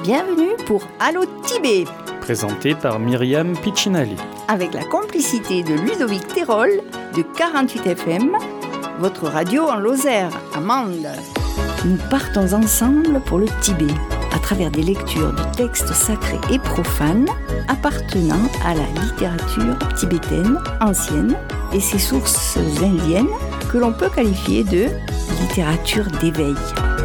Bienvenue pour Allo Tibet, présenté par Myriam Piccinali. avec la complicité de Ludovic Terol de 48 FM, votre radio en Lozère, à Mende. Nous partons ensemble pour le Tibet, à travers des lectures de textes sacrés et profanes appartenant à la littérature tibétaine ancienne et ses sources indiennes que l'on peut qualifier de littérature d'éveil.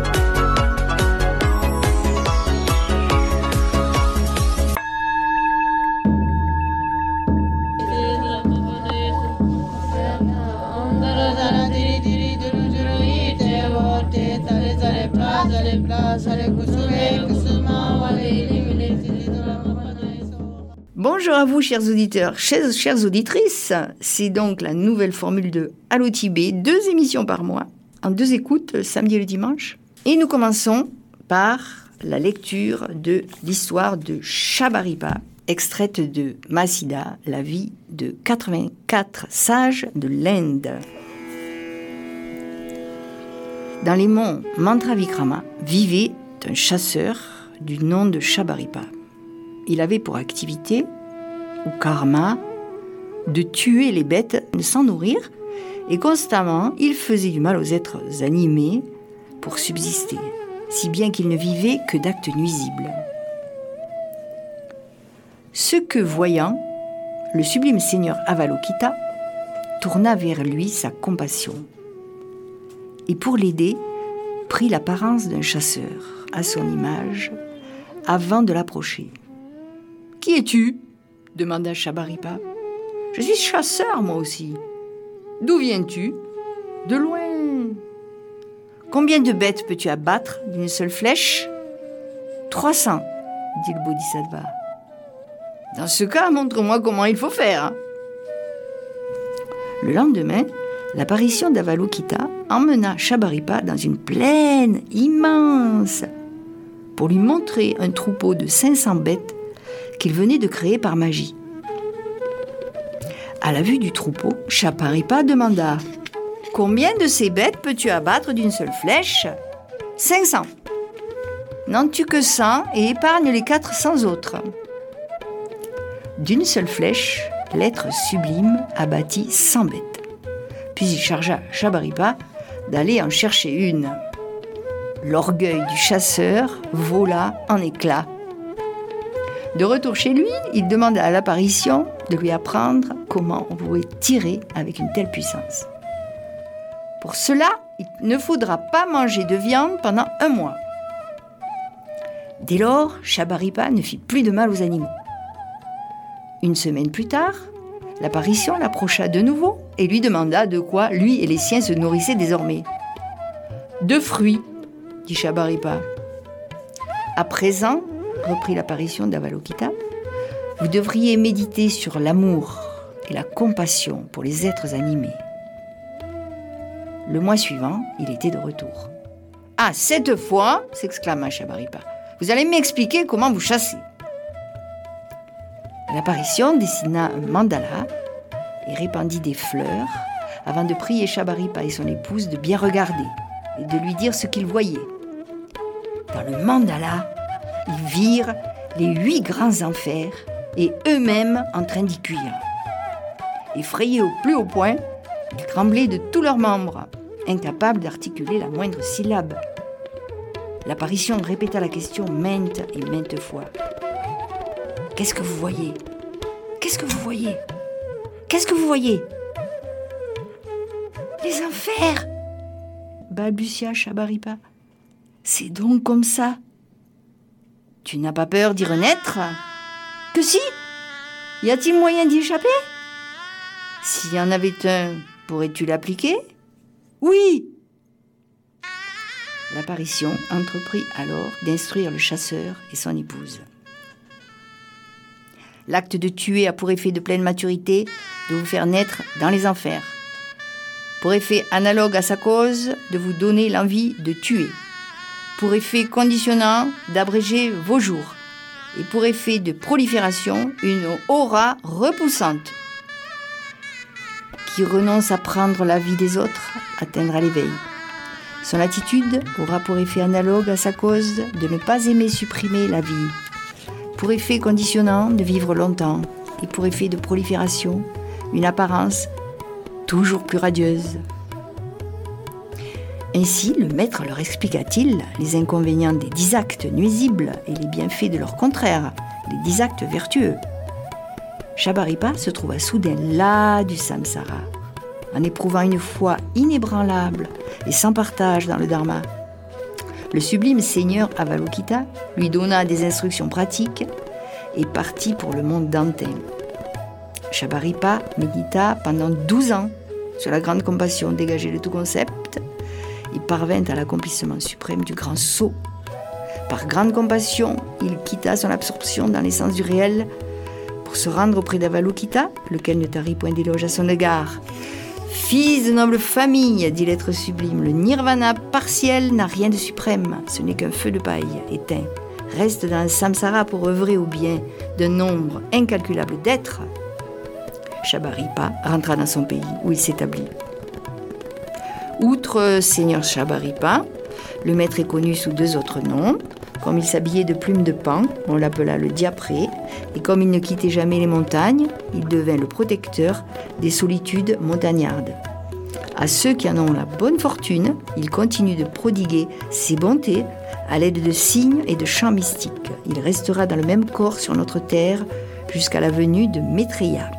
Bonjour à vous, chers auditeurs, chères auditrices. C'est donc la nouvelle formule de Allo Tibet, 2 émissions par mois, en 2 écoutes, le samedi et le dimanche. Et nous commençons par la lecture de l'histoire de Shabaripa, extraite de Mahasiddha, la vie de 84 sages de l'Inde. Dans les monts Mandravikrama vivait un chasseur du nom de Shabaripa. Il avait pour activité, ou karma, de tuer les bêtes sans nourrir, et constamment il faisait du mal aux êtres animés pour subsister, si bien qu'il ne vivait que d'actes nuisibles. Ce que voyant, le sublime seigneur Avalokita tourna vers lui sa compassion, et pour l'aider, prit l'apparence d'un chasseur à son image avant de l'approcher. « Qui es-tu » demanda Shabaripa. « Je suis chasseur, moi aussi. »« D'où viens-tu ?»« De loin. »« Combien de bêtes peux-tu abattre d'une seule flèche ?»« 300, » dit le Bodhisattva. « Dans ce cas, montre-moi comment il faut faire. » Le lendemain, l'apparition d'Avalokita emmena Shabaripa dans une plaine immense pour lui montrer un troupeau de 500 bêtes qu'il venait de créer par magie. À la vue du troupeau, Shabaripa demanda « Combien de ces bêtes peux-tu abattre d'une seule flèche ?»« 500. »« N'en tue que 100 et épargne les 400 autres. » D'une seule flèche, l'être sublime abattit 100 bêtes. Puis il chargea Shabaripa d'aller en chercher une. L'orgueil du chasseur vola en éclats. De retour chez lui, il demanda à l'apparition de lui apprendre comment on pouvait tirer avec une telle puissance. Pour cela, il ne faudra pas manger de viande pendant 1 mois. Dès lors, Shabaripa ne fit plus de mal aux animaux. 1 semaine plus tard, l'apparition l'approcha de nouveau et lui demanda de quoi lui et les siens se nourrissaient désormais. « De fruits, » dit Shabaripa. « À présent, » reprit l'apparition d'Avalokita, « vous devriez méditer sur l'amour et la compassion pour les êtres animés. » Le mois suivant, il était de retour. « Ah, cette fois, » s'exclama Shabaripa, « vous allez m'expliquer comment vous chassez. » L'apparition dessina un mandala et répandit des fleurs avant de prier Shabaripa et son épouse de bien regarder et de lui dire ce qu'ils voyaient. Dans le mandala, ils virent les 8 grands enfers et eux-mêmes en train d'y cuire. Effrayés au plus haut point, ils tremblaient de tous leurs membres, incapables d'articuler la moindre syllabe. L'apparition répéta la question maintes et maintes fois. « Qu'est-ce que vous voyez ? Qu'est-ce que vous voyez ? Qu'est-ce que vous voyez ? » ?»« Les enfers !» balbutia Shabaripa. « C'est donc comme ça ? Tu n'as pas peur d'y renaître ? Que si ? Y a-t-il moyen d'y échapper ? S'il y en avait un, pourrais-tu l'appliquer ? Oui !» L'apparition entreprit alors d'instruire le chasseur et son épouse. L'acte de tuer a pour effet de pleine maturité de vous faire naître dans les enfers. Pour effet analogue à sa cause, de vous donner l'envie de tuer. Pour effet conditionnant, d'abréger vos jours. Et pour effet de prolifération, une aura repoussante. Qui renonce à prendre la vie des autres atteindra l'éveil. Son attitude aura pour effet analogue à sa cause de ne pas aimer supprimer la vie, pour effet conditionnant de vivre longtemps et pour effet de prolifération, une apparence toujours plus radieuse. Ainsi, le maître leur expliqua-t-il les inconvénients des 10 actes nuisibles et les bienfaits de leur contraire, les 10 actes vertueux. Shabaripa se trouva soudain las du samsara, en éprouvant une foi inébranlable et sans partage dans le dharma. Le sublime seigneur Avalokita lui donna des instructions pratiques et partit pour le monde d'Antin. Shabaripa médita pendant 12 ans sur la grande compassion dégagée de tout concept et parvint à l'accomplissement suprême du grand saut. Par grande compassion, il quitta son absorption dans l'essence du réel pour se rendre auprès d'Avalokita, lequel ne tarit point d'éloge à son égard. « Fils de noble famille, dit l'être sublime, le nirvana partiel n'a rien de suprême, ce n'est qu'un feu de paille éteint. Reste dans le samsara pour œuvrer au bien d'un nombre incalculable d'êtres. » Shabaripa rentra dans son pays où il s'établit. Outre Seigneur Shabaripa, le maître est connu sous 2 autres noms. Comme il s'habillait de plumes de pan, on l'appela le diapré, et comme il ne quittait jamais les montagnes, il devint le protecteur des solitudes montagnardes. À ceux qui en ont la bonne fortune, il continue de prodiguer ses bontés à l'aide de signes et de chants mystiques. Il restera dans le même corps sur notre terre jusqu'à la venue de Maitreya.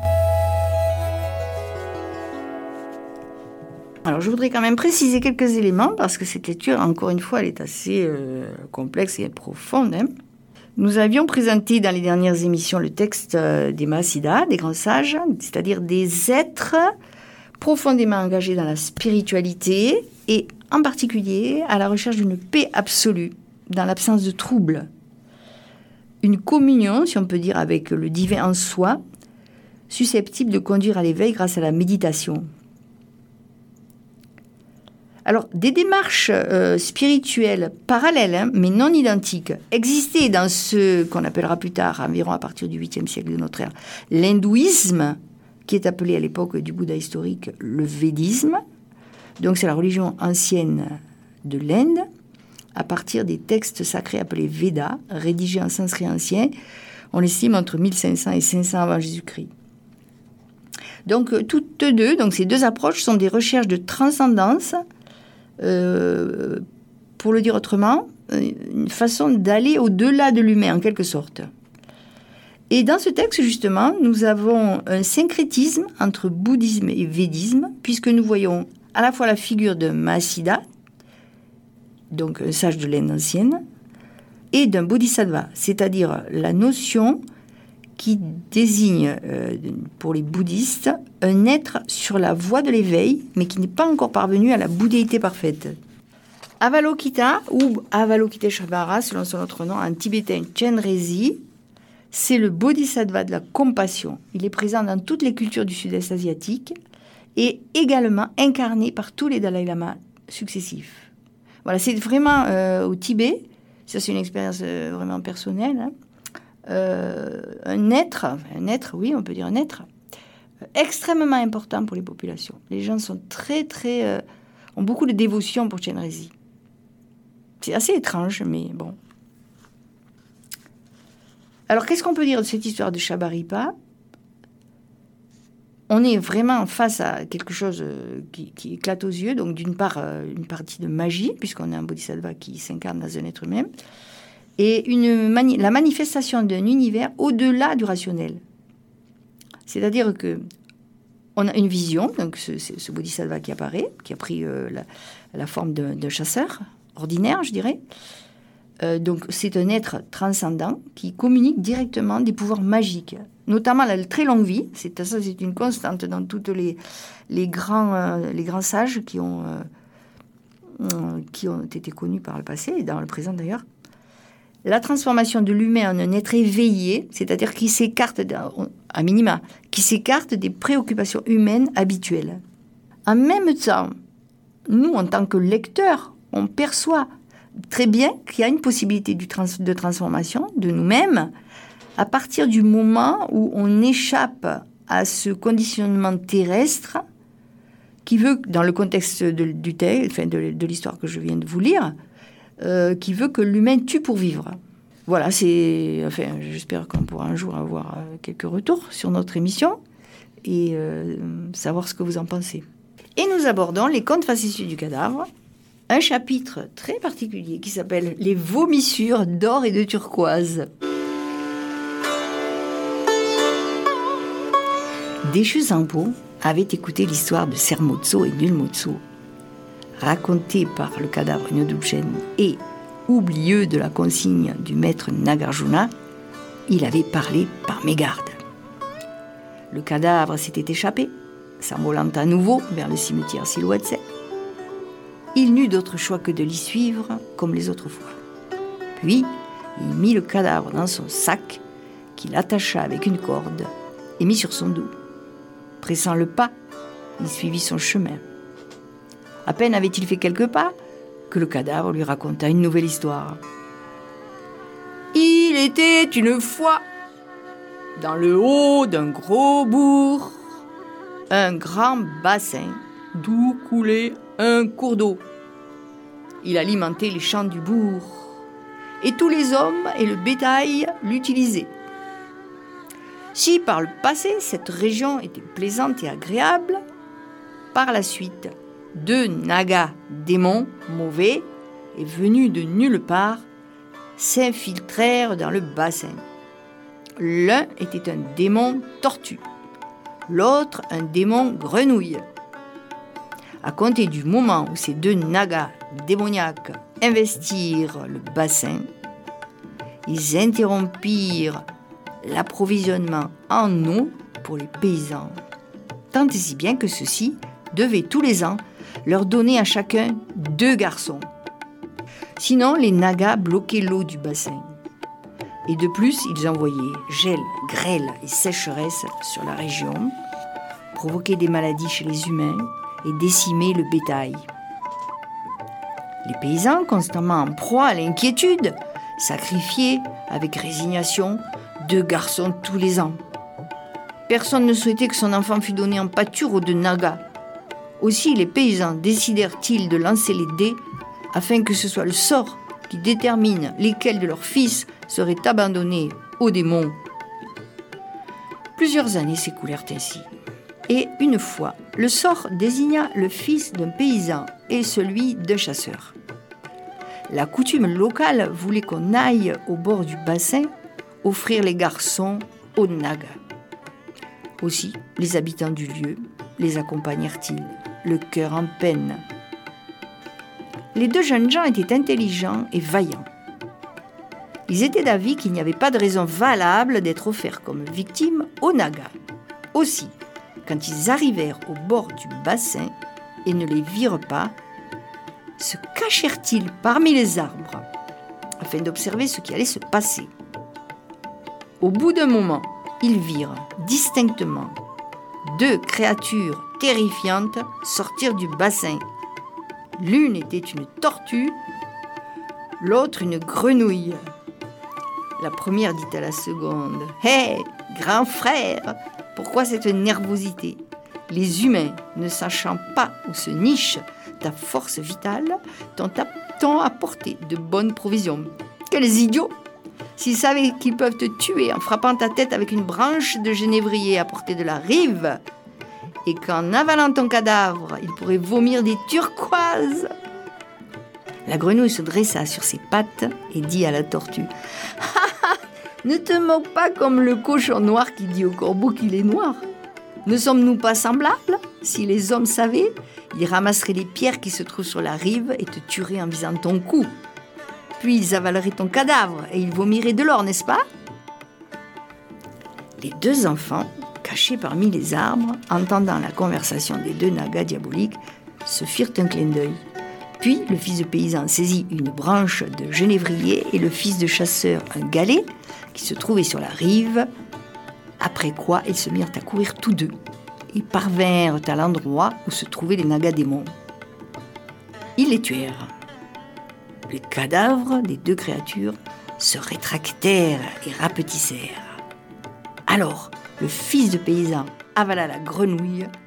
Alors, je voudrais quand même préciser quelques éléments parce que cette lecture, encore une fois, elle est assez complexe et profonde. Nous avions présenté dans les dernières émissions le texte des Mahasiddhas, des grands sages, c'est-à-dire des êtres profondément engagés dans la spiritualité et en particulier à la recherche d'une paix absolue, dans l'absence de troubles. Une communion, si on peut dire, avec le divin en soi, susceptible de conduire à l'éveil grâce à la méditation. Alors, des démarches spirituelles parallèles, mais non identiques, existaient dans ce qu'on appellera plus tard, environ à partir du 8e siècle de notre ère, l'hindouisme, qui est appelé à l'époque du Bouddha historique le védisme. Donc, c'est la religion ancienne de l'Inde, à partir des textes sacrés appelés Védas, rédigés en sanskrit ancien, on estime entre 1500 et 500 avant Jésus-Christ. Donc, toutes deux, donc ces 2 approches sont des recherches de transcendance. Pour le dire autrement, une façon d'aller au-delà de l'humain, en quelque sorte. Et dans ce texte, justement, nous avons un syncrétisme entre bouddhisme et védisme, puisque nous voyons à la fois la figure de Mahasiddha, donc un sage de l'Inde ancienne, et d'un bodhisattva, c'est-à-dire la notion qui désigne, pour les bouddhistes, un être sur la voie de l'éveil, mais qui n'est pas encore parvenu à la bouddhéité parfaite. Avalokita, ou Avalokiteshvara, selon son autre nom, en tibétain Chenrezig, c'est le bodhisattva de la compassion. Il est présent dans toutes les cultures du sud-est asiatique et également incarné par tous les Dalai Lama successifs. Voilà, c'est vraiment au Tibet, ça c'est une expérience vraiment personnelle, un être, oui, on peut dire un être, extrêmement important pour les populations. Les gens sont ont beaucoup de dévotion pour Chenrezig. C'est assez étrange, mais bon. Alors, qu'est-ce qu'on peut dire de cette histoire de Shabaripa ? On est vraiment face à quelque chose qui éclate aux yeux. Donc, d'une part, une partie de magie, puisqu'on a un bodhisattva qui s'incarne dans un être humain, et la manifestation d'un univers au-delà du rationnel. C'est-à-dire que on a une vision, donc ce bodhisattva qui apparaît, qui a pris la forme d'un chasseur ordinaire, je dirais. Donc c'est un être transcendant qui communique directement des pouvoirs magiques, notamment la très longue vie. C'est une constante dans tous les grands sages qui ont été connus par le passé et dans le présent d'ailleurs. La transformation de l'humain en un être éveillé, c'est-à-dire qui s'écarte, à minima, qui s'écarte des préoccupations humaines habituelles. En même temps, nous, en tant que lecteurs, on perçoit très bien qu'il y a une possibilité de transformation de nous-mêmes à partir du moment où on échappe à ce conditionnement terrestre qui veut, dans le contexte du texte, enfin de l'histoire que je viens de vous lire, qui veut que l'humain tue pour vivre. Voilà, j'espère qu'on pourra un jour avoir quelques retours sur notre émission et savoir ce que vous en pensez. Et nous abordons les contes facétieux du cadavre, un chapitre très particulier qui s'appelle « Les vomissures d'or et de turquoise ». Deschamps avait écouté l'histoire de Sermozzo et Nulmozzo, racontée par le cadavre Nodulchen et oublieux de la consigne du maître Nagarjuna, il avait parlé par mégarde. Le cadavre s'était échappé, s'envolant à nouveau vers le cimetière Silhouette. Il n'eut d'autre choix que de l'y suivre comme les autres fois. Puis, il mit le cadavre dans son sac, qu'il attacha avec une corde et mit sur son dos. Pressant le pas, il suivit son chemin. À peine avait-il fait quelques pas que le cadavre lui raconta une nouvelle histoire. Il était une fois, dans le haut d'un gros bourg, un grand bassin d'où coulait un cours d'eau. Il alimentait les champs du bourg, et tous les hommes et le bétail l'utilisaient. Si par le passé cette région était plaisante et agréable, par la suite, 2 nagas démons mauvais et venus de nulle part s'infiltrèrent dans le bassin. L'un était un démon tortue, l'autre un démon grenouille. À compter du moment où ces 2 nagas démoniaques investirent le bassin, ils interrompirent l'approvisionnement en eau pour les paysans, tant et si bien que ceux-ci devaient tous les ans leur donner à chacun 2 garçons. Sinon, les nagas bloquaient l'eau du bassin. Et de plus, ils envoyaient gel, grêle et sécheresse sur la région, provoquaient des maladies chez les humains et décimaient le bétail. Les paysans, constamment en proie à l'inquiétude, sacrifiaient avec résignation 2 garçons tous les ans. Personne ne souhaitait que son enfant fût donné en pâture aux 2 nagas. Aussi, les paysans décidèrent-ils de lancer les dés afin que ce soit le sort qui détermine lesquels de leurs fils seraient abandonnés aux démons. Plusieurs années s'écoulèrent ainsi. Et une fois, le sort désigna le fils d'un paysan et celui d'un chasseur. La coutume locale voulait qu'on aille au bord du bassin offrir les garçons aux nagas. Aussi, les habitants du lieu les accompagnèrent-ils, le cœur en peine. Les 2 jeunes gens étaient intelligents et vaillants. Ils étaient d'avis qu'il n'y avait pas de raison valable d'être offerts comme victimes aux nagas. Aussi, quand ils arrivèrent au bord du bassin et ne les virent pas, se cachèrent-ils parmi les arbres afin d'observer ce qui allait se passer. Au bout d'un moment, ils virent distinctement 2 créatures terrifiantes sortir du bassin. L'une était une tortue, l'autre une grenouille. La première dit à la seconde « Hé, grand frère, pourquoi cette nervosité ? Les humains, ne sachant pas où se niche ta force vitale, t'ont apporté de bonnes provisions. Quels idiots ! S'ils savaient qu'ils peuvent te tuer en frappant ta tête avec une branche de genévrier à portée de la rive, et qu'en avalant ton cadavre, ils pourraient vomir des turquoises. » La grenouille se dressa sur ses pattes et dit à la tortue « Ne te moque pas comme le cochon noir qui dit au corbeau qu'il est noir. Ne sommes-nous pas semblables ? Si les hommes savaient, ils ramasseraient les pierres qui se trouvent sur la rive et te tueraient en visant ton cou. Puis ils avaleraient ton cadavre et ils vomiraient de l'or, n'est-ce pas ?» Les 2 enfants, cachés parmi les arbres, entendant la conversation des 2 nagas diaboliques, se firent un clin d'œil. Puis le fils de paysan saisit une branche de genévrier et le fils de chasseur un galet qui se trouvait sur la rive, après quoi ils se mirent à courir tous 2 et parvinrent à l'endroit où se trouvaient les nagas démons. Ils les tuèrent. Les cadavres des 2 créatures se rétractèrent et rapetissèrent. Alors, le fils de paysan avala la grenouille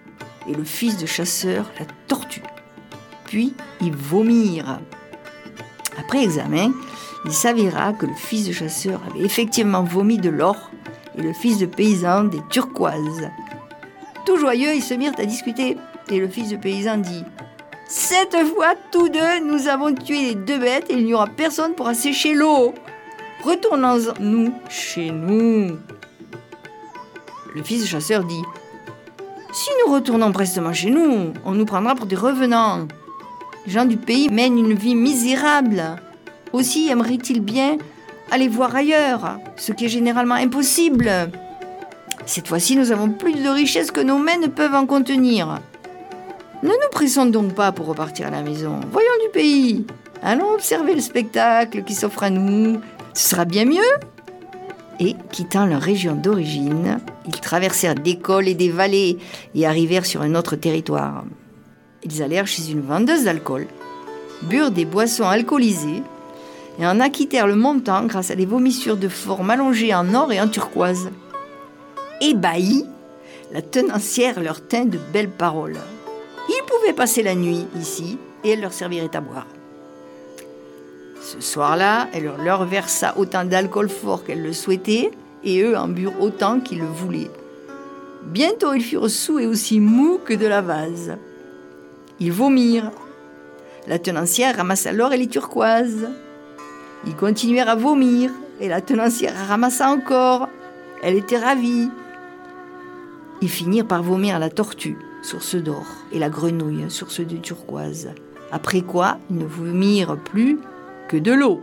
et le fils de chasseur la tortue. Puis ils vomirent. Après examen, il s'avéra que le fils de chasseur avait effectivement vomi de l'or et le fils de paysan des turquoises. Tout joyeux, ils se mirent à discuter et le fils de paysan dit « Cette fois, tous deux, nous avons tué les deux bêtes et il n'y aura personne pour assécher l'eau. Retournons-nous chez nous. » Le fils de chasseur dit « Si nous retournons prestement chez nous, on nous prendra pour des revenants. Les gens du pays mènent une vie misérable. Aussi aimeraient-ils bien aller voir ailleurs, ce qui est généralement impossible. Cette fois-ci, nous avons plus de richesses que nos mains ne peuvent en contenir. Ne nous pressons donc pas pour repartir à la maison. Voyons du pays. Allons observer le spectacle qui s'offre à nous. Ce sera bien mieux. » Et, quittant leur région d'origine, ils traversèrent des cols et des vallées et arrivèrent sur un autre territoire. Ils allèrent chez une vendeuse d'alcool, burent des boissons alcoolisées et en acquittèrent le montant grâce à des vomissures de forme allongées en or et en turquoise. Ébahis, la tenancière leur tint de belles paroles. Ils pouvaient passer la nuit ici et elle leur servirait à boire. Ce soir-là, elle leur versa autant d'alcool fort qu'elle le souhaitait et eux en burent autant qu'ils le voulaient. Bientôt, ils furent saouls et aussi mous que de la vase. Ils vomirent. La tenancière ramassa l'or et les turquoises. Ils continuèrent à vomir et la tenancière ramassa encore. Elle était ravie. Ils finirent par vomir la tortue, source d'or, et la grenouille, source de turquoise. Après quoi, ils ne vomirent plus que de l'eau.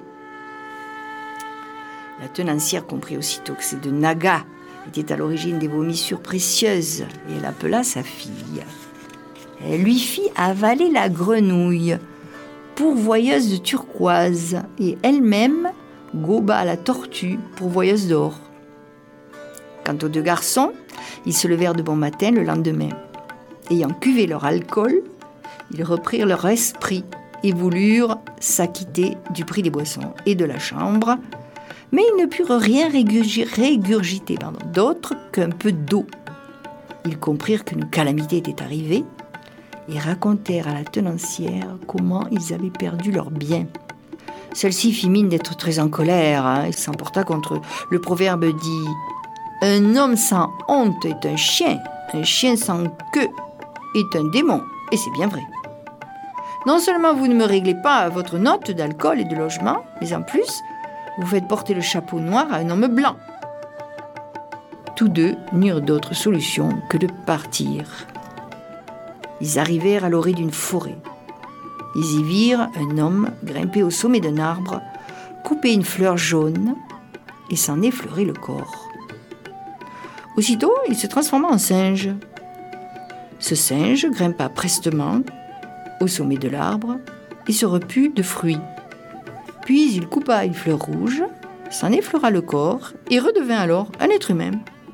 La tenancière comprit aussitôt que ces deux nagas étaient à l'origine des vomissures précieuses et elle appela sa fille. Elle lui fit avaler la grenouille, pourvoyeuse de turquoise, et elle-même goba la tortue, pourvoyeuse d'or. Quant aux deux garçons, ils se levèrent de bon matin le lendemain. Ayant cuvé leur alcool, ils reprirent leur esprit et voulurent s'acquitter du prix des boissons et de la chambre, mais ils ne purent rien régurgiter d'autre qu'un peu d'eau. Ils comprirent qu'une calamité était arrivée et racontèrent à la tenancière comment ils avaient perdu leurs biens. Celle-ci fit mine d'être très en colère et s'emporta contre eux. Le proverbe dit « Un homme sans honte est un chien sans queue est un démon. » Et c'est bien vrai. Non seulement vous ne me réglez pas votre note d'alcool et de logement, mais en plus, vous faites porter le chapeau noir à un homme blanc. Tous deux n'eurent d'autre solution que de partir. Ils arrivèrent à l'orée d'une forêt. Ils y virent un homme grimper au sommet d'un arbre, couper une fleur jaune et s'en effleurer le corps. Aussitôt, il se transforma en singe. Ce singe grimpa prestement au sommet de l'arbre et se reput de fruits. Puis il coupa une fleur rouge, s'en effleura le corps et redevint alors un être humain.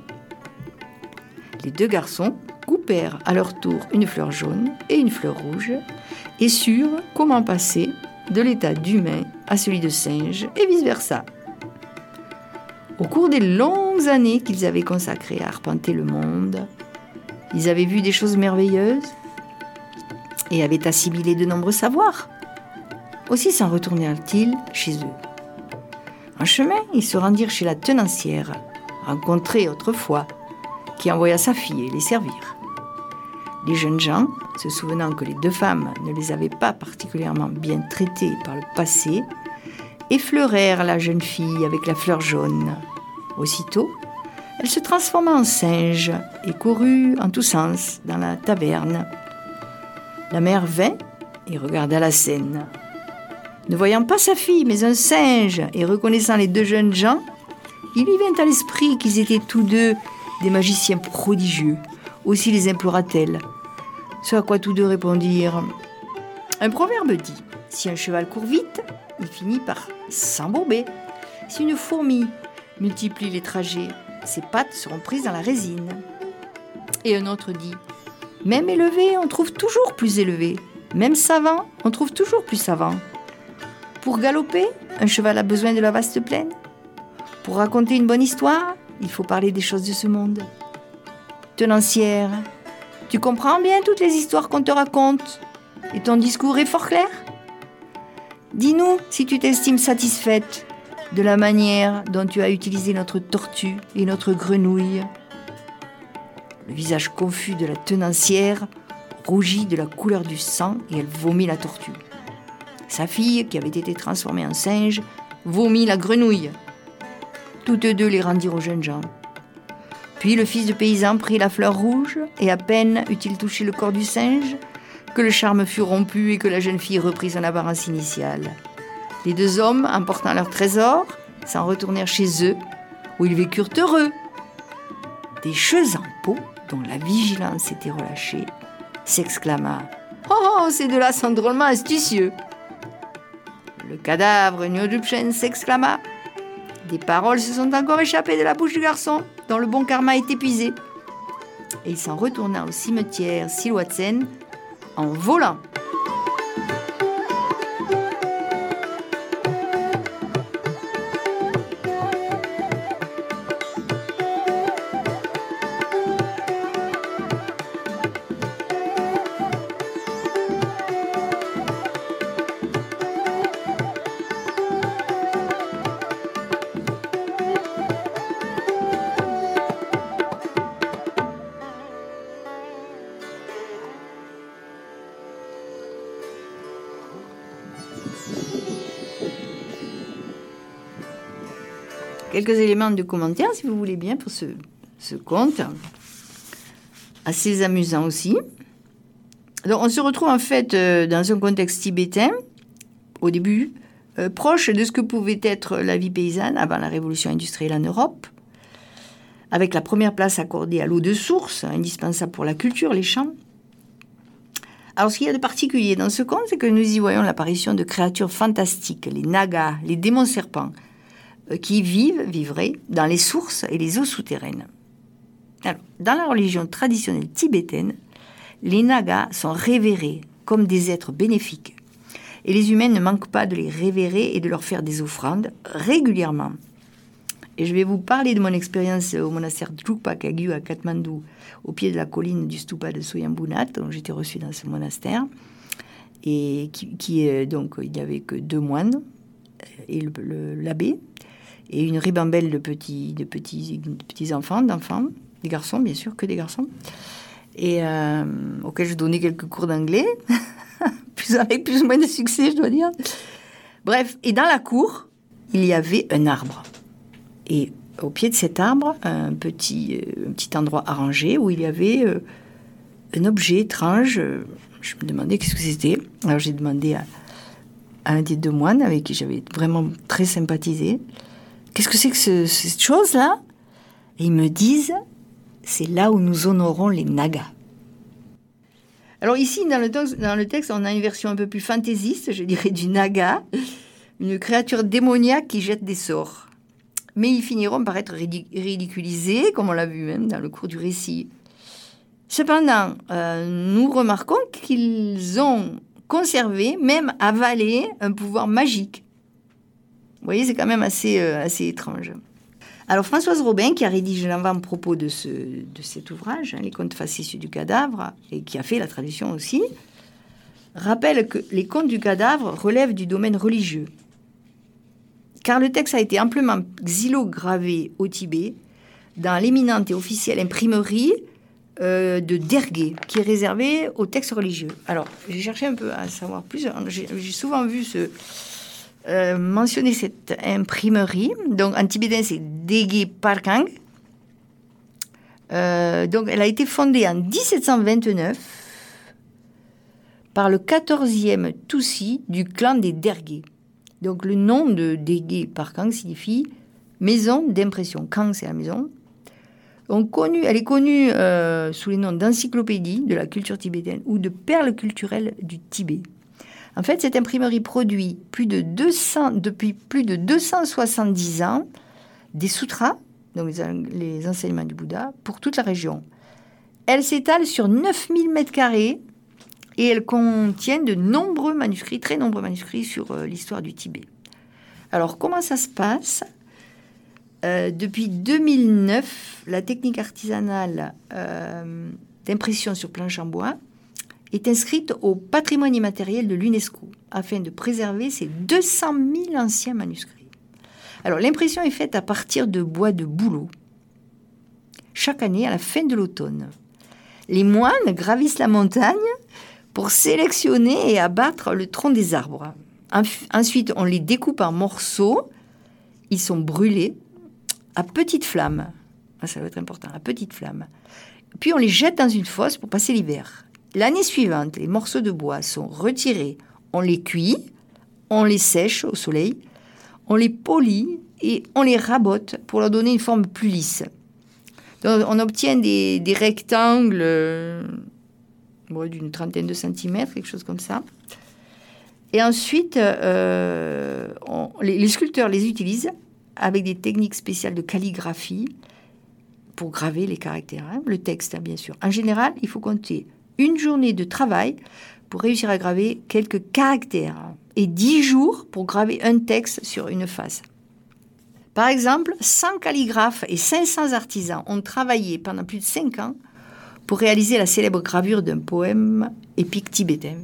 Les deux garçons coupèrent à leur tour une fleur jaune et une fleur rouge et surent comment passer de l'état d'humain à celui de singe et vice-versa. Au cours des longues années qu'ils avaient consacrées à arpenter le monde, ils avaient vu des choses merveilleuses et avaient assimilé de nombreux savoirs. Aussi s'en retournèrent-ils chez eux. En chemin, ils se rendirent chez la tenancière, rencontrée autrefois, qui envoya sa fille les servir. Les jeunes gens, se souvenant que les deux femmes ne les avaient pas particulièrement bien traitées par le passé, effleurèrent la jeune fille avec la fleur jaune. Aussitôt, elle se transforma en singe et courut en tous sens dans la taverne. La mère vint et regarda la scène. Ne voyant pas sa fille, mais un singe, et reconnaissant les deux jeunes gens, il lui vint à l'esprit qu'ils étaient tous deux des magiciens prodigieux. Aussi les implora-t-elle. Ce à quoi tous deux répondirent « Un proverbe dit, si un cheval court vite, il finit par s'embourber. Si une fourmi multiplie les trajets, ses pattes seront prises dans la résine. » Et un autre dit « Même élevé, on trouve toujours plus élevé. Même savant, on trouve toujours plus savant. Pour galoper, un cheval a besoin de la vaste plaine. Pour raconter une bonne histoire, il faut parler des choses de ce monde. Tenancière, Tu comprends bien toutes les histoires qu'on te raconte? Et ton discours est fort clair? Dis-nous si tu t'estimes satisfaite de la manière dont tu as utilisé notre tortue et notre grenouille. Le visage confus de la tenancière rougit de la couleur du sang et elle vomit la tortue. Sa fille, qui avait été transformée en singe, vomit la grenouille. Toutes deux les rendirent aux jeunes gens. Puis le fils du paysan prit la fleur rouge et à peine eut-il touché le corps du singe que le charme fut rompu et que la jeune fille reprit son apparence initiale. Les deux hommes, emportant leur trésor, s'en retournèrent chez eux, où ils vécurent heureux. Des cheveux en peau, dont la vigilance était relâchée, s'exclama « Oh, ces deux-là sont drôlement astucieux !» Le cadavre Nyodzubchen s'exclama « Des paroles se sont encore échappées de la bouche du garçon, dont le bon karma est épuisé. » Et il s'en retourna au cimetière Silwatsen en volant. Quelques éléments de commentaires, si vous voulez bien, pour ce conte. Assez amusant aussi. Donc, on se retrouve en fait dans un contexte tibétain, au début, proche de ce que pouvait être la vie paysanne avant la révolution industrielle en Europe, avec la première place accordée à l'eau de source, indispensable pour la culture, les champs. Alors, ce qu'il y a de particulier dans ce conte, c'est que nous y voyons l'apparition de créatures fantastiques, les nagas, les démons serpents, qui vivraient dans les sources et les eaux souterraines. Alors, dans la religion traditionnelle tibétaine, les nagas sont révérés comme des êtres bénéfiques. Et les humains ne manquent pas de les révérer et de leur faire des offrandes régulièrement. Et je vais vous parler de mon expérience au monastère Drukpa Kagyu à Katmandou, au pied de la colline du stupa de Soyambunat, dont j'étais reçue dans ce monastère. Et donc, il n'y avait que 2 moines et l'abbé, et une ribambelle de petits enfants, des garçons, bien sûr, que des garçons, et auxquels je donnais quelques cours d'anglais, avec plus ou moins de succès, je dois dire. Bref, et dans la cour, il y avait un arbre. Et au pied de cet arbre, un petit endroit arrangé où il y avait un objet étrange. Je me demandais qu'est-ce que c'était. Alors j'ai demandé à un des 2 moines avec qui j'avais vraiment très sympathisé. Qu'est-ce que c'est que cette chose-là? Et ils me disent, c'est là où nous honorons les nagas. Alors ici, dans le texte, on a une version un peu plus fantaisiste, je dirais, du naga, une créature démoniaque qui jette des sorts. Mais ils finiront par être ridiculisés, comme on l'a vu même dans le cours du récit. Cependant, nous remarquons qu'ils ont conservé, même avalé, un pouvoir magique. Vous voyez, c'est quand même assez étrange. Alors, Françoise Robin, qui a rédigé l'avant-propos de cet ouvrage, Les contes facétieux du cadavre, et qui a fait la traduction aussi, rappelle que les contes du cadavre relèvent du domaine religieux. Car le texte a été amplement xylogravé au Tibet dans l'éminente et officielle imprimerie de Dergué, qui est réservée aux textes religieux. Alors, j'ai cherché un peu à savoir plus. J'ai souvent vu mentionner cette imprimerie. Donc, en tibétain, c'est Dege Parkang. Donc, elle a été fondée en 1729 par le 14e Tutsi du clan des Dergué. Donc, le nom de Dege Parkang signifie maison d'impression. Kang, c'est la maison. Elle est connue sous les noms d'encyclopédie de la culture tibétaine ou de perles culturelles du Tibet. En fait, cette imprimerie produit depuis plus de 270 ans des sutras, donc les enseignements du Bouddha, pour toute la région. Elle s'étale sur 9000 m² et elle contient de nombreux manuscrits, très nombreux manuscrits sur l'histoire du Tibet. Alors, comment ça se passe ? Depuis 2009, la technique artisanale d'impression sur planche en bois est inscrite au patrimoine immatériel de l'UNESCO afin de préserver ces 200 000 anciens manuscrits. Alors, l'impression est faite à partir de bois de bouleau. Chaque année, à la fin de l'automne, les moines gravissent la montagne pour sélectionner et abattre le tronc des arbres. Ensuite, on les découpe en morceaux. Ils sont brûlés à petite flamme. Ça va être important, à petite flamme. Puis, on les jette dans une fosse pour passer l'hiver. L'année suivante, les morceaux de bois sont retirés. On les cuit, on les sèche au soleil, on les polit et on les rabote pour leur donner une forme plus lisse. Donc, on obtient des rectangles d'une trentaine de centimètres, quelque chose comme ça. Et ensuite, les sculpteurs les utilisent avec des techniques spéciales de calligraphie pour graver les caractères, le texte, bien sûr. En général, il faut compter une journée de travail pour réussir à graver quelques caractères et 10 jours pour graver un texte sur une face. Par exemple, 100 calligraphes et 500 artisans ont travaillé pendant plus de 5 ans pour réaliser la célèbre gravure d'un poème épique tibétain.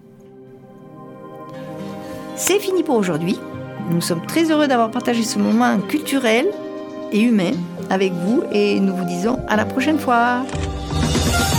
C'est fini pour aujourd'hui. Nous sommes très heureux d'avoir partagé ce moment culturel et humain avec vous et nous vous disons à la prochaine fois.